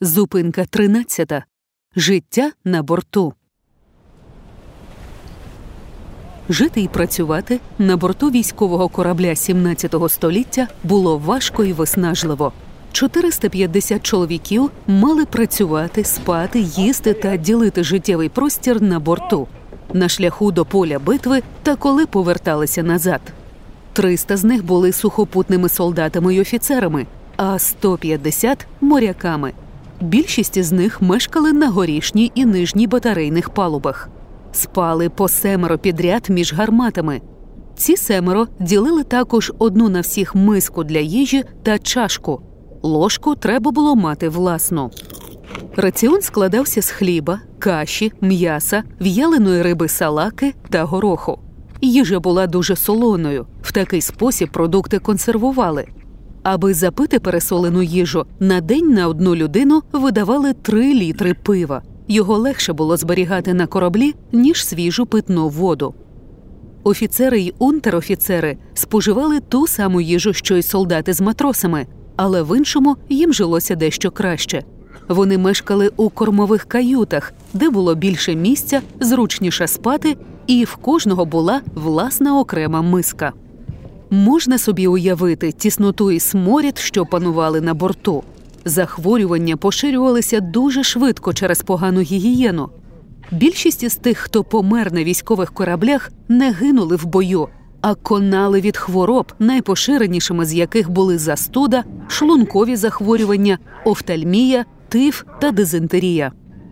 Зупинка 13. Життя на борту. Жити і працювати на борту військового корабля 17 століття було важко і виснажливо. 450 чоловіків мали працювати, спати, їсти та ділити життєвий простір на борту, на шляху до поля битви та коли поверталися назад. 300 з них були сухопутними солдатами й офіцерами, а 150 – моряками. Більшість із них мешкали на горішній і нижній батарейних палубах. Спали по 7 підряд між гарматами. Ці 7 ділили також одну на всіх миску для їжі та чашку. Ложку треба було мати власну. Раціон складався з хліба, каші, м'яса, в'яленої риби салаки та гороху. Їжа була дуже солоною. В такий спосіб продукти консервували. Аби запити пересолену їжу, на день на одну людину видавали 3 літри пива. Його легше було зберігати на кораблі, ніж свіжу питну воду. Офіцери й унтер-офіцери споживали ту саму їжу, що й солдати з матросами, але в іншому їм жилося дещо краще. Вони мешкали у кормових каютах, де було більше місця, зручніше спати, і в кожного була власна окрема миска. Можна собі уявити тісноту і сморід, що панували на борту. Захворювання поширювалися дуже швидко через погану гігієну. Більшість із тих, хто помер на військових кораблях, не гинули в бою, а конали від хвороб, найпоширенішими з яких були застуда, шлункові захворювання, офтальмія, тиф та дизентерія.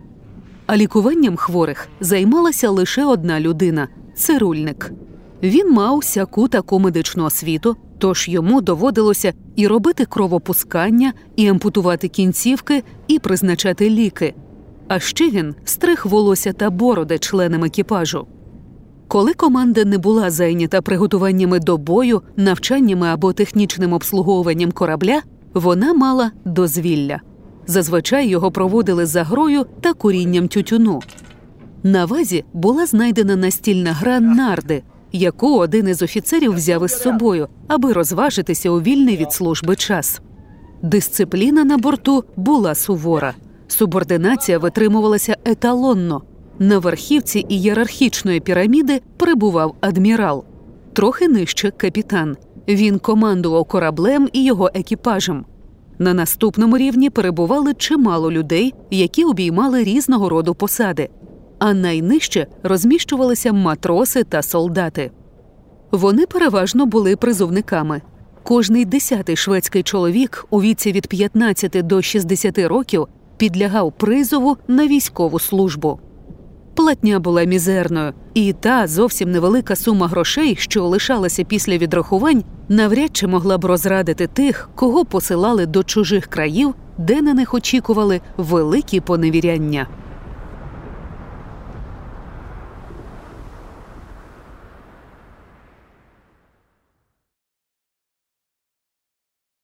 А лікуванням хворих займалася лише одна людина – цирульник. Він мав сяку-таку медичну освіту, тож йому доводилося і робити кровопускання, і ампутувати кінцівки, і призначати ліки. А ще він стриг волосся та бороди членам екіпажу. Коли команда не була зайнята приготуваннями до бою, навчаннями або технічним обслуговуванням корабля, вона мала дозвілля. Зазвичай його проводили за грою та курінням тютюну. На вазі була знайдена настільна гра «Нарди», яку один із офіцерів взяв із собою, аби розважитися у вільний від служби час. Дисципліна на борту була сувора. Субординація витримувалася еталонно. На верхівці ієрархічної піраміди перебував адмірал. Трохи нижче – капітан. Він командував кораблем і його екіпажем. На наступному рівні перебували чимало людей, які обіймали різного роду посади. А найнижче розміщувалися матроси та солдати. Вони переважно були призовниками. Кожний 10-й шведський чоловік у віці від 15 до 60 років підлягав призову на військову службу. Платня була мізерною, і та зовсім невелика сума грошей, що лишалася після відрахувань, навряд чи могла б розрадити тих, кого посилали до чужих країв, де на них очікували великі поневіряння.